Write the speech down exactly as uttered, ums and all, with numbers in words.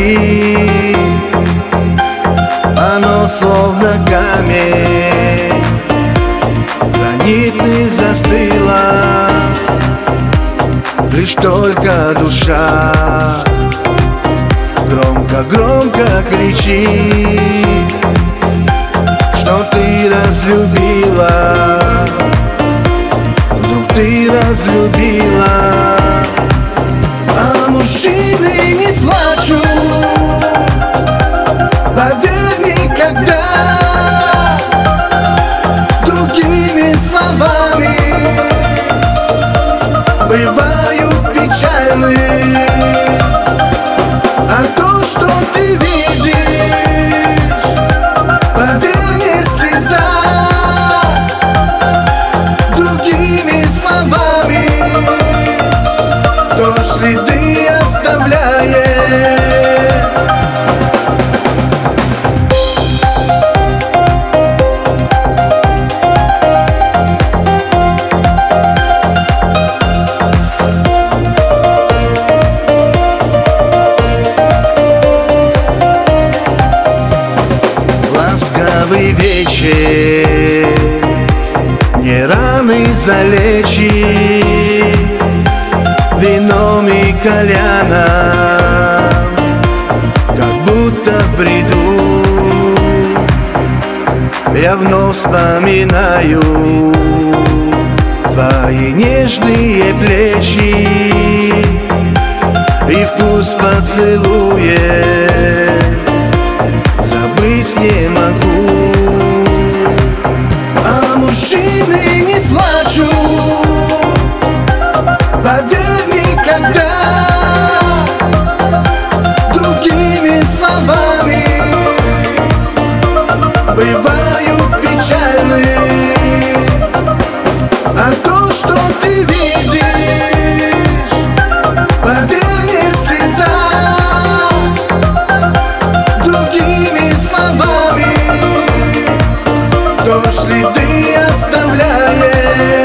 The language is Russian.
кричи, оно словно камень, гранитный застыла, лишь только душа. Громко-громко кричи, что ты разлюбила, вдруг ты разлюбила. А мужчины не плачут, поверь, никогда. Другими словами бывают печальны. А то, что ты видишь, поверь, не слеза. Другими словами, то следы оставляет. Ласковый вечер, не раны залечи, вином и кальяном, как будто в бреду. Я вновь вспоминаю твои нежные плечи и вкус поцелуя. Забыть не могу. А мужчины не плачут, поверь, никогда. Другими словами бывают печальны. А то, что ты видишь, поверь, не слеза. Другими словами, то следы оставляет.